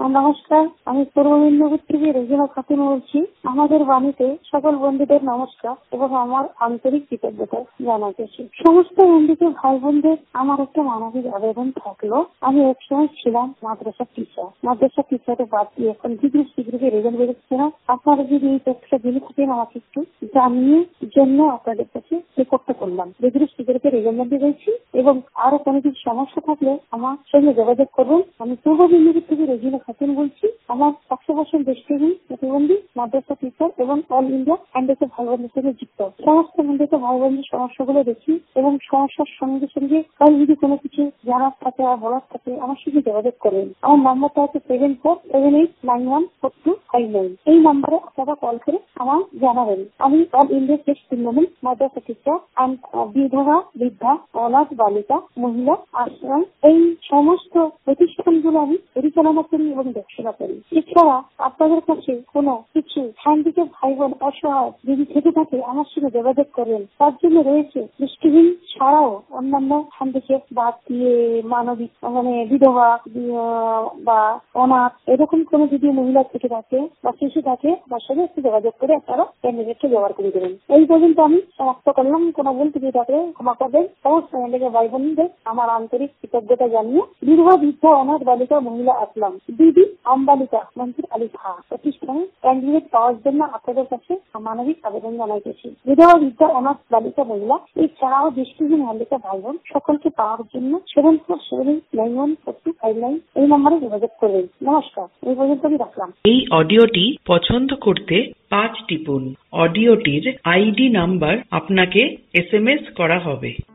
নমস্কার, আমি পূর্ব মেদিনীপুর থেকে রেজিনা খাতুন বলছি। আমাদের বাণীতে সকল বন্ধুদের নমস্কার এবং আমার আন্তরিক কৃতজ্ঞতা জানাতেছি। সমস্ত বন্ধুকে ভাই বোনদের আমার একটা মানবিক আবেদন থাকলো। আমি এক সময় ছিলাম মাদ্রাসা টিচারে বাদ দিয়ে এখন ডিগ্রি রেজাল্ট বেরোচ্ছে না। আপনারা যদি এই তথ্যটা জেনে থাকেন আমাকে একটু জানিয়ে জন্য আপনাদের কাছে রিপোর্টটা করলাম। ডিগ্রি রেজাল্ট বেরিয়েছি এবং আরো কোনো কিছু সমস্যা থাকলে আমার সঙ্গে যোগাযোগ করুন। আমি পূর্ব মেদিনীপুর থেকে রেজিনা খাতুন বলছি। আমার 100% দৃষ্টিহীন প্রতিবন্ধী মাদ্রাসা টিচার এবং অল ইন্ডিয়া হ্যান্ডেসে ভাই বোনদের সঙ্গে যুক্ত। সমস্ত বন্ধুকে ভাই বোনদের সমস্যাগুলো দেখি এবং সমস্যার সঙ্গে সঙ্গে কাল যদি কোনো কিছু জানার থাকে আর বলার থাকে আমার সঙ্গে যোগাযোগ করবেন। আমার নাম্বারটা হচ্ছে 7478914259। এই নাম্বারে আপনারা কল করে আমার জানাবেন। আমি অল ইন্ডিয়া টেস্ট টুর্নামেন্ট মাদ্রাসা টিচার অ্যান্ড বিধবা, বৃদ্ধা, অনাথ বালিকা, মহিলা আশ্রম এই সমস্ত প্রতিষ্ঠানগুলো আমি পরিচালনা করি এবং দেখাশোনা করি। এছাড়া আপনাদের কাছে কোনো কিছু হ্যান্ডিক্যাপ ভাই বোন অসহায় যদি থেকে থাকে আমার সঙ্গে যোগাযোগ করবেন। তার জন্য রয়েছে দৃষ্টিহীন ছাড়াও অন্যান্য হ্যান্ডিক্যাপ বাদ দিয়ে মানবিক বিধবা বা অনাথ এরকম কোনো যদি মহিলা থেকে থাকে বা শিশু থাকে আমার সঙ্গে একটু যোগাযোগ করে আপনারা ক্যান্ডিডেটকে জোগাড় করে দেবেন। এই পর্যন্ত আমি সমাপ্ত করলাম। কোনো ভুল ত্রুটি থাকলে ক্ষমা করবেন। সমস্ত হ্যান্ডিক্যাপ ভাই বোনদের আমার আন্তরিক কৃতজ্ঞতা জানিয়ে বিধবা, বৃদ্ধা, অনাথ বালিকা, মহিলা আসলাম দিদি আমবালিকা মন্ত্রী আলী খা প্রতিষ্ঠানে ক্যান্ডিডেট পাওয়ার জন্য আপনাদের কাছে মানবিক আবেদন জানাইতেছি। বিধবা, বৃদ্ধা, অনাথ বালিকা, মহিলা এছাড়াও দৃষ্টিহীন হ্যান্ডিক্যাপ ভাই বোন সকলকে পাওয়ার জন্য 7478914259 এই নম্বরে যোগাযোগ করবেন। নমস্কার, এই পর্যন্ত আমি রাখলাম। এই অডিওটি পছন্দ করতে 5 টিপুন। অডিওটির আইডি নাম্বার আপনাকে SMS করা হবে।